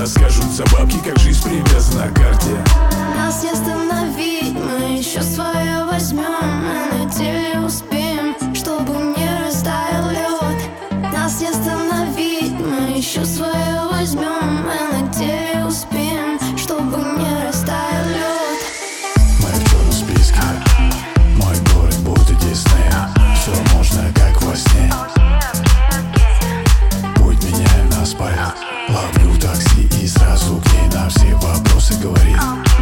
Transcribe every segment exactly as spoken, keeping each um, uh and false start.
Раскажутся бабки, как жизнь привязана к карте. Нас не остановить, мы еще свое возьмем. Мы на деле успеем, чтобы не растаял лед. Нас не остановить, мы еще свое возьмем. Мы на деле успеем, чтобы не растаял лед. Мы в черном списке, мой город будто Дисней. Все можно, как во сне. Путь меняем на спать. Ловлю такси и сразу к ней на все вопросы говорит.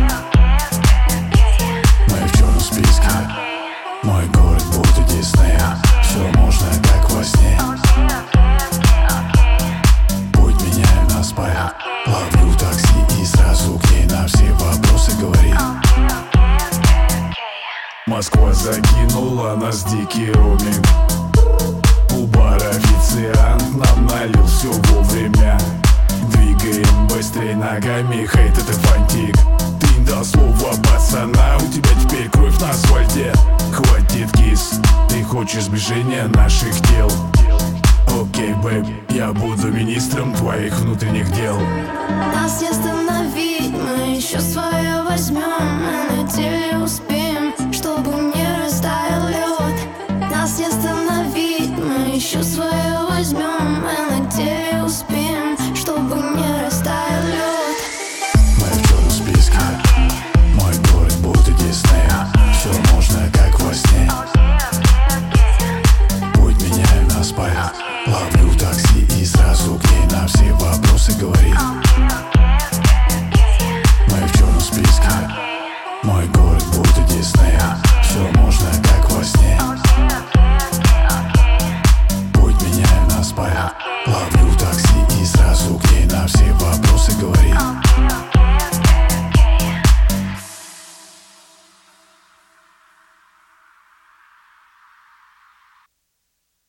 Мы в черном списке, мой город будто Дисней. Все можно, как во сне. Путь меняем на спать. Ловлю такси и сразу к ней на все вопросы говорит. Москва закинула нас в дикий роуминг. У бара официант нам налил все вовремя. Двигаем быстрей ногами, хейт это фантик. Ты не дал слова пацана, у тебя теперь кровь на асфальте. Хватит кис, ты хочешь сближения наших тел. Окей, бэйб, я буду министром твоих внутренних дел. Нас не остановить, мы еще свое возьмем. Мы на деле успеем, чтобы не растаял лед. Нас не остановить, мы еще свое возьмем. Мы на деле успеем, чтобы не растаял лед. Мы в черном списке, мой город будто Дисней. Все можно, как во сне. Путь меняем на спать. Ловлю такси и сразу к ней на все вопросы говорит. Мы в черном списке, мой город будто Дисней. Все можно, как во сне. Путь меняем на спать. Ловлю такси и сразу к ней на все